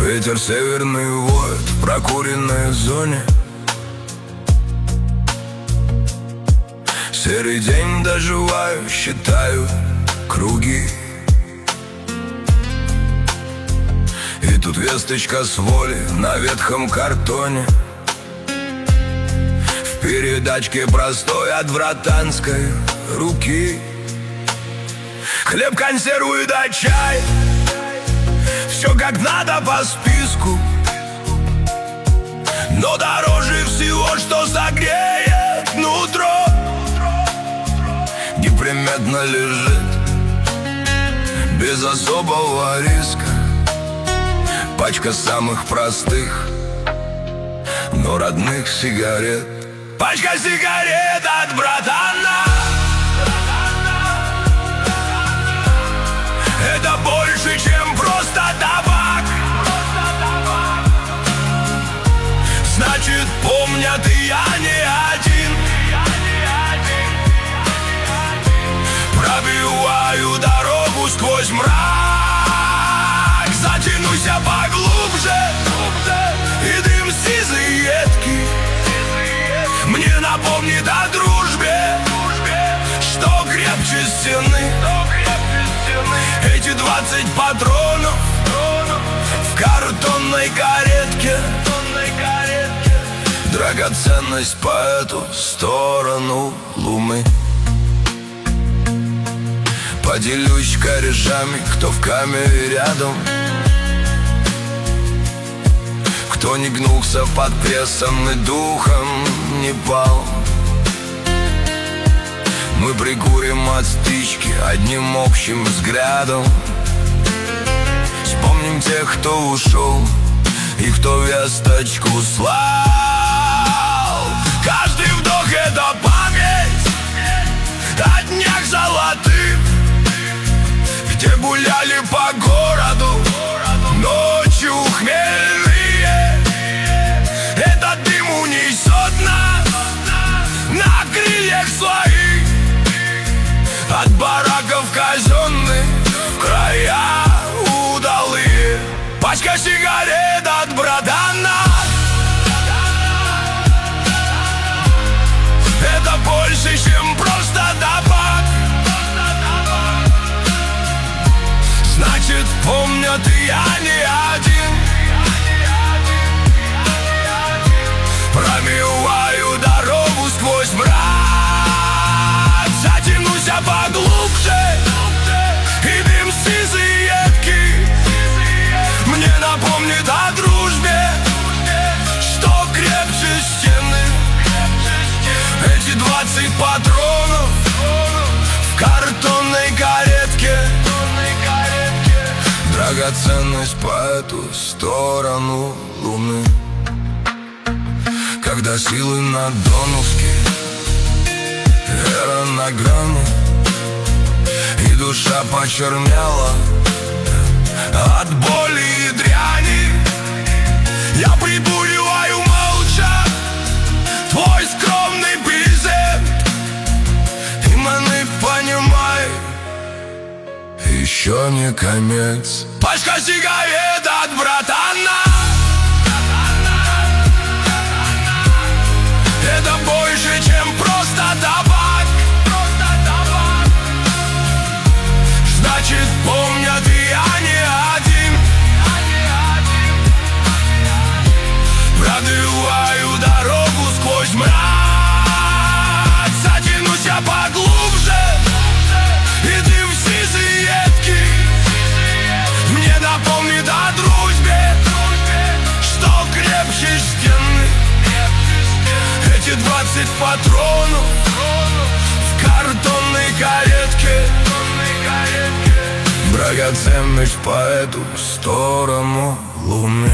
Ветер северный воет в прокуренной зоне. Серый день доживаю, считаю круги. И тут весточка с воли на ветхом картоне. В передачке простой от братанской руки. Хлеб, консервы да чай, все как надо по списку. Но дороже всего, что согреет нутро, неприметно лежит без особого риска пачка самых простых, но родных сигарет. Пачка сигарет от братана. Это больше, чем просто табак. Значит, помнят, и я не один. Пробиваю дорогу сквозь мрак. Затянусь поглубже, и дым сизый едкий мне напомнит о дружбе, что крепче стены. Эти 20 патронов в картонной каретке, драгоценность по эту сторону луны. Поделюсь корешами, кто в камере рядом, кто не гнулся под прессом и духом не пал. Мы прикурим от стычки одним общим взглядом. Вспомним тех, кто ушел и кто весточку слал. Каждый вдох — это память о днях золотых, где гуляли по городу ночью хмельные. Этот дым унесет нас на крыльях своих от бараков казенных в края удалые. Пачка сигарет от братана. Это больше, чем просто табак. Значит, помнят, и я не один. Промиваю дорогу сквозь мрак. Затянусь поглубже, и дым сизый едкий мне напомнит о дружбе, что крепче стены. Эти 20 патронов в картонной каретке, драгоценность по эту сторону луны. Когда силы на донышке, вера на грани, и душа почернела от боли и дряни, я прибуриваю молча твой скромный презент. И мы понимай, еще не конец. Пачка сигарет от братана. Это больше, чем просто табак. Значит, помнят, и я не один. Пробиваю дорогу сквозь мрак. Затянусь поглубже, и дым сизый едкий мне напомнит о дружбе, что крепче стены. Эти 20 патронов в картонной каретке, драгоценность по эту сторону луны.